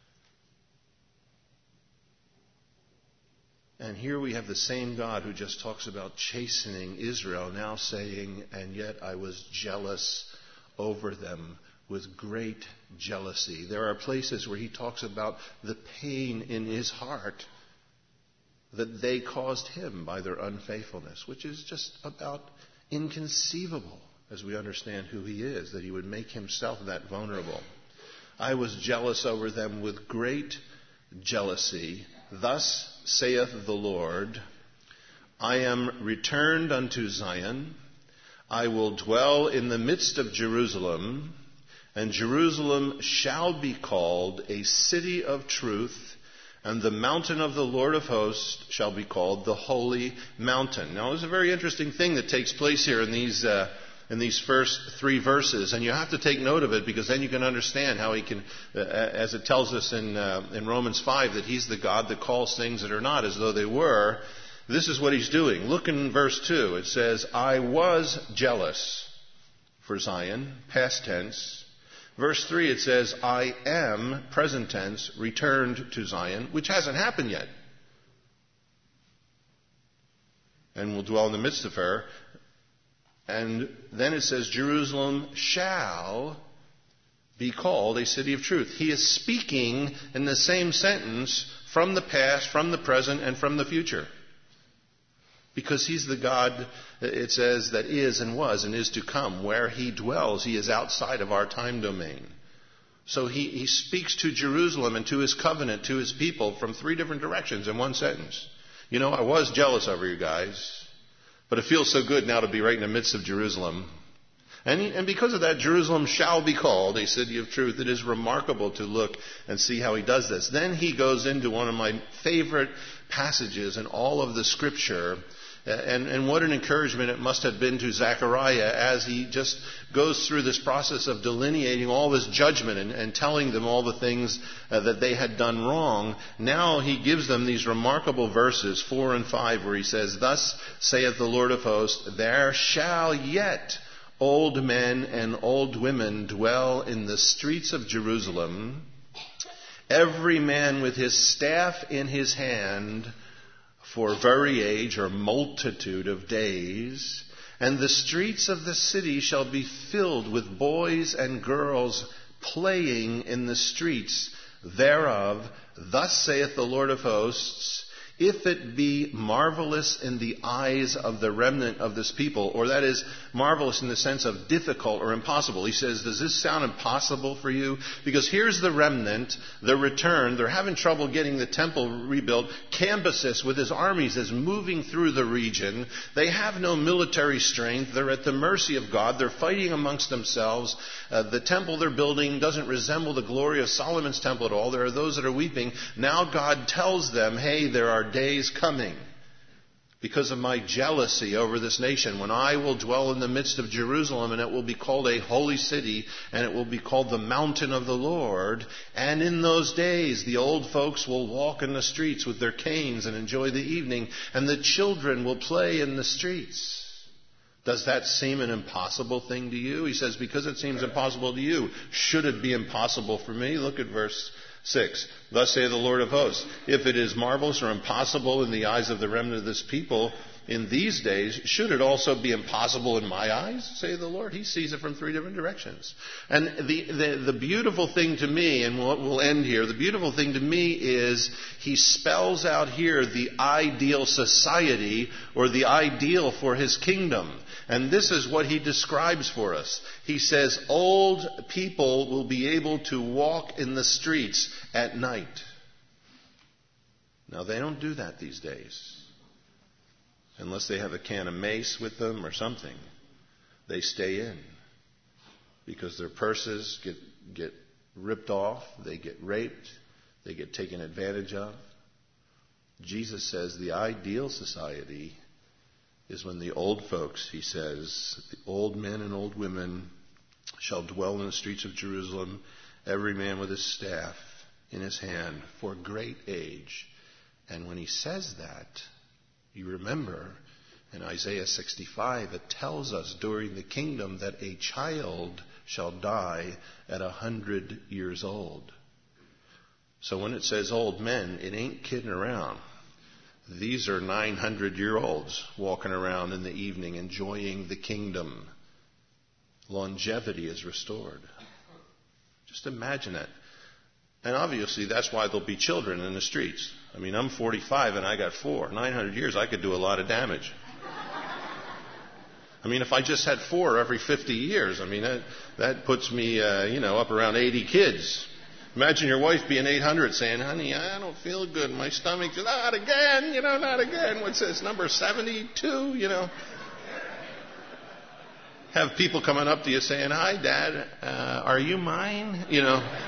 And here we have the same God who just talks about chastening Israel, now saying, and yet I was jealous over them with great jealousy. There are places where He talks about the pain in His heart that they caused Him by their unfaithfulness, which is just about inconceivable as we understand who He is, that He would make Himself that vulnerable. I was jealous over them with great jealousy. Thus saith the Lord, I am returned unto Zion. I will dwell in the midst of Jerusalem, and Jerusalem shall be called a city of truth, and the mountain of the Lord of hosts shall be called the holy mountain. Now, there's a very interesting thing that takes place here in these first three verses, and you have to take note of it, because then you can understand how he can, as it tells us in Romans 5, that he's the God that calls things that are not as though they were. This is what he's doing. Look in verse 2. It says, I was jealous for Zion, past tense. Verse 3, it says, I am, present tense, returned to Zion, which hasn't happened yet. And will dwell in the midst of her. And then it says, Jerusalem shall be called a city of truth. He is speaking in the same sentence from the past, from the present, and from the future. Because he's the God, it says, that is and was and is to come. Where he dwells, he is outside of our time domain. So he speaks to Jerusalem and to his covenant, to his people, from three different directions in one sentence. You know, I was jealous over you guys, but it feels so good now to be right in the midst of Jerusalem. And because of that, Jerusalem shall be called a city of truth. It is remarkable to look and see how he does this. Then he goes into one of my favorite passages in all of the Scripture. And what an encouragement it must have been to Zechariah as he just goes through this process of delineating all this judgment and telling them all the things that they had done wrong. Now he gives them these remarkable verses, 4 and 5, where he says, Thus saith the Lord of hosts, there shall yet old men and old women dwell in the streets of Jerusalem, every man with his staff in his hand, for very age or multitude of days, and the streets of the city shall be filled with boys and girls playing in the streets thereof. Thus saith the Lord of hosts, if it be marvelous in the eyes of the remnant of this people, or that is, marvelous in the sense of difficult or impossible. He says, does this sound impossible for you? Because here's the remnant, the return. They're having trouble getting the temple rebuilt. Cambyses with his armies is moving through the region. They have no military strength. They're at the mercy of God. They're fighting amongst themselves. The temple they're building doesn't resemble the glory of Solomon's temple at all. There are those that are weeping. Now God tells them, hey, there are days coming because of my jealousy over this nation, when I will dwell in the midst of Jerusalem, and it will be called a holy city, and it will be called the mountain of the Lord. And in those days, the old folks will walk in the streets with their canes and enjoy the evening, and the children will play in the streets. Does that seem an impossible thing to you? He says, because it seems impossible to you, should it be impossible for me? Look at verse 6. Thus saith the Lord of hosts, if it is marvelous or impossible in the eyes of the remnant of this people in these days, should it also be impossible in my eyes, say the Lord? He sees it from three different directions. And the beautiful thing to me, and we'll end here, the beautiful thing to me is he spells out here the ideal society, or the ideal for his kingdom. And this is what he describes for us. He says, old people will be able to walk in the streets at night. Now, they don't do that these days. Unless they have a can of mace with them or something. They stay in. Because their purses get ripped off. They get raped. They get taken advantage of. Jesus says the ideal society is when the old folks, he says, the old men and old women shall dwell in the streets of Jerusalem, every man with his staff in his hand for great age. And when he says that, you remember in Isaiah 65, it tells us during the kingdom that a child shall die at 100 years old. So when it says old men, it ain't kidding around. These are 900-year-olds walking around in the evening enjoying the kingdom. Longevity is restored. Just imagine that. And obviously that's why there'll be children in the streets. I mean, I'm 45 and I got 4. 900 years, I could do a lot of damage. I mean, if I just had 4 every 50 years, I mean, that puts me, up around 80 kids. Imagine your wife being 800 saying, honey, I don't feel good. My stomach, not again, not again. What's this, number 72, Have people coming up to you saying, hi, Dad, are you mine? You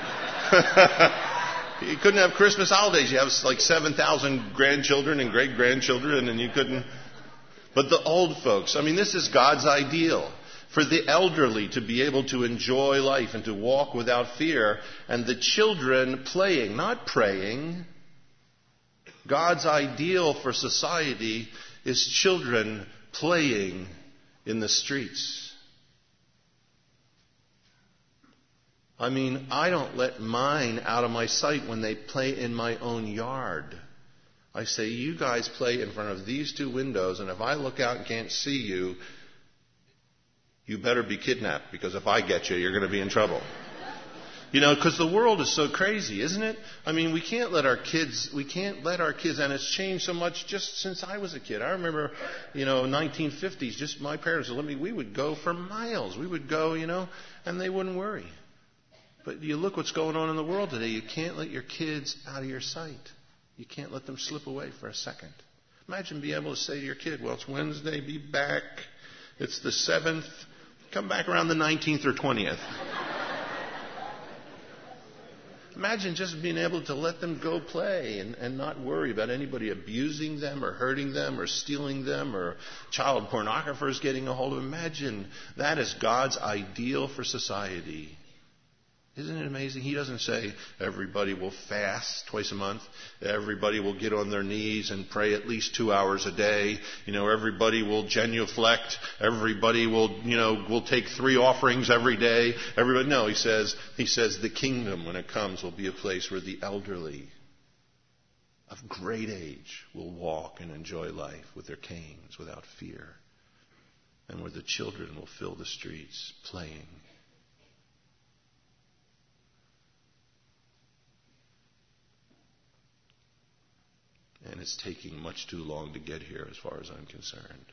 couldn't have Christmas holidays. You have like 7,000 grandchildren and great-grandchildren, and you couldn't. But the old folks, this is God's ideal. For the elderly to be able to enjoy life and to walk without fear, and the children playing, not praying. God's ideal for society is children playing in the streets. I don't let mine out of my sight when they play in my own yard. I say, you guys play in front of these two windows, and if I look out and can't see you, you better be kidnapped, because if I get you, you're going to be in trouble. Because the world is so crazy, isn't it? We can't let our kids, and it's changed so much just since I was a kid. I remember, 1950s, just my parents would we would go for miles. We would go, and they wouldn't worry. But you look what's going on in the world today. You can't let your kids out of your sight. You can't let them slip away for a second. Imagine being able to say to your kid, well, it's Wednesday, be back. It's the 7th. Come back around the 19th or 20th. Imagine just being able to let them go play and not worry about anybody abusing them or hurting them or stealing them or child pornographers getting a hold of them. Imagine that is God's ideal for society. Isn't it amazing? He doesn't say everybody will fast twice a month. Everybody will get on their knees and pray at least 2 hours a day. Everybody will genuflect. Everybody will take 3 offerings every day. No, he says the kingdom, when it comes, will be a place where the elderly of great age will walk and enjoy life with their canes without fear. And where the children will fill the streets playing. And it's taking much too long to get here as far as I'm concerned.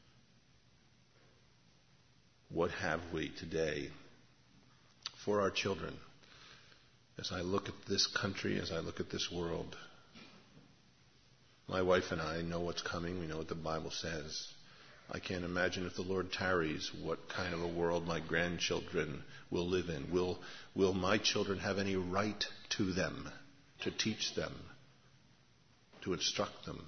What have we today for our children? As I look at this country, as I look at this world, my wife and I know what's coming. We know what the Bible says. I can't imagine, if the Lord tarries, what kind of a world my grandchildren will live in. Will my children have any right to them, to teach them, to instruct them?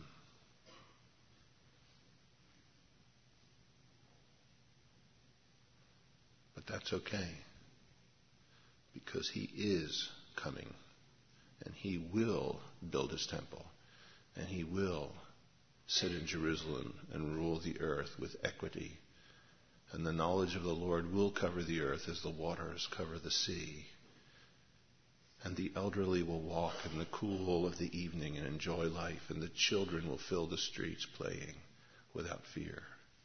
But that's okay, because He is coming, and He will build His temple, and He will sit in Jerusalem and rule the earth with equity, and the knowledge of the Lord will cover the earth as the waters cover the sea. And the elderly will walk in the cool of the evening and enjoy life, and the children will fill the streets playing without fear.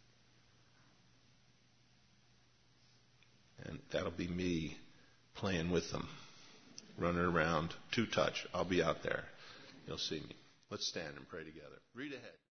And that'll be me playing with them, running around, 2-touch. I'll be out there. You'll see me. Let's stand and pray together. Read ahead.